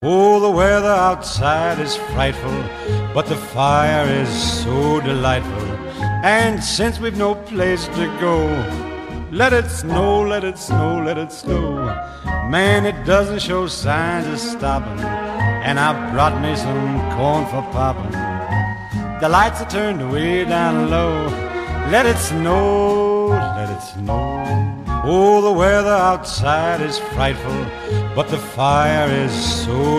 Oh, the weather outside is frightful, but the fire is so delightful. And since we've no place to go, let it snow, let it snow, let it snow. Man, it doesn't show signs of stopping, and I brought me some corn for popping. The lights are turned way down low. Let it snow, let it snow. Oh, the weather outside is frightful, but the fire is so